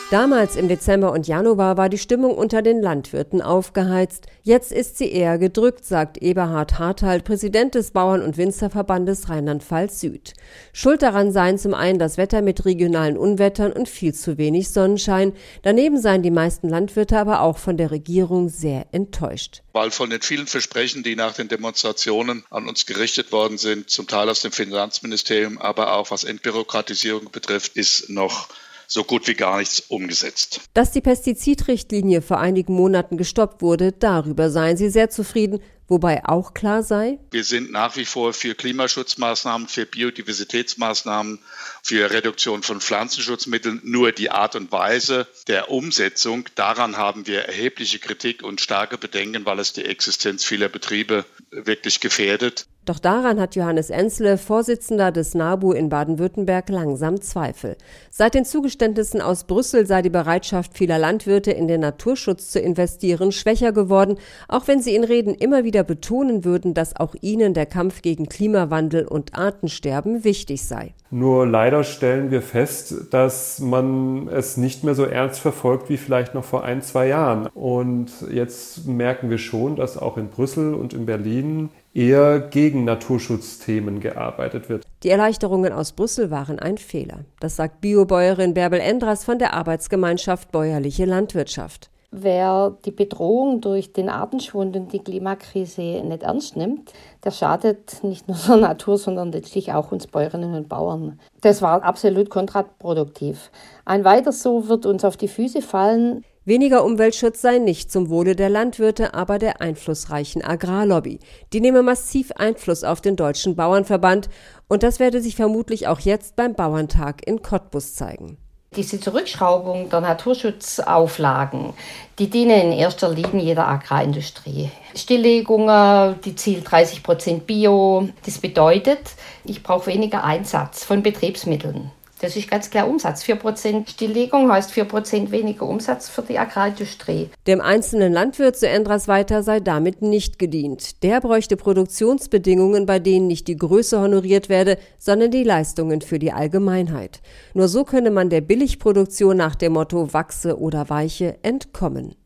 Damals im Dezember und Januar war die Stimmung unter den Landwirten aufgeheizt. Jetzt ist sie eher gedrückt, sagt Eberhard Hartald, Präsident des Bauern- und Winzerverbandes Rheinland-Pfalz Süd. Schuld daran seien zum einen das Wetter mit regionalen Unwettern und viel zu wenig Sonnenschein. Daneben seien die meisten Landwirte aber auch von der Regierung sehr enttäuscht. Weil von den vielen Versprechen, die nach den Demonstrationen an uns gerichtet worden sind, zum Teil aus dem Finanzministerium, aber auch was Entbürokratisierung betrifft, ist noch so gut wie gar nichts umgesetzt. Dass die Pestizidrichtlinie vor einigen Monaten gestoppt wurde, darüber seien sie sehr zufrieden, wobei auch klar sei: Wir sind nach wie vor für Klimaschutzmaßnahmen, für Biodiversitätsmaßnahmen, für Reduktion von Pflanzenschutzmitteln. Nur die Art und Weise der Umsetzung, daran haben wir erhebliche Kritik und starke Bedenken, weil es die Existenz vieler Betriebe wirklich gefährdet. Doch daran hat Johannes Enzle, Vorsitzender des NABU in Baden-Württemberg, langsam Zweifel. Seit den Zugeständnissen aus Brüssel sei die Bereitschaft vieler Landwirte, in den Naturschutz zu investieren, schwächer geworden, auch wenn sie in Reden immer wieder betonen würden, dass auch ihnen der Kampf gegen Klimawandel und Artensterben wichtig sei. Nur leider stellen wir fest, dass man es nicht mehr so ernst verfolgt wie vielleicht noch vor 1-2 Jahren. Und jetzt merken wir schon, dass auch in Brüssel und in Berlin eher gegen Naturschutzthemen gearbeitet wird. Die Erleichterungen aus Brüssel waren ein Fehler. Das sagt Biobäuerin Bärbel Endras von der Arbeitsgemeinschaft Bäuerliche Landwirtschaft. Wer die Bedrohung durch den Artenschwund und die Klimakrise nicht ernst nimmt, der schadet nicht nur der Natur, sondern letztlich auch uns Bäuerinnen und Bauern. Das war absolut kontraproduktiv. Ein weiter so wird uns auf die Füße fallen. Weniger Umweltschutz sei nicht zum Wohle der Landwirte, aber der einflussreichen Agrarlobby. Die nehme massiv Einfluss auf den Deutschen Bauernverband, und das werde sich vermutlich auch jetzt beim Bauerntag in Cottbus zeigen. Diese Zurückschraubung der Naturschutzauflagen, die dienen in erster Linie jeder Agrarindustrie. Stilllegungen, die Ziel 30% Bio, das bedeutet, ich brauche weniger Einsatz von Betriebsmitteln. Das ist ganz klar Umsatz. 4% Stilllegung heißt 4% weniger Umsatz für die Agrarindustrie. Dem einzelnen Landwirt, so Endras weiter, sei damit nicht gedient. Der bräuchte Produktionsbedingungen, bei denen nicht die Größe honoriert werde, sondern die Leistungen für die Allgemeinheit. Nur so könne man der Billigproduktion nach dem Motto wachse oder weiche entkommen.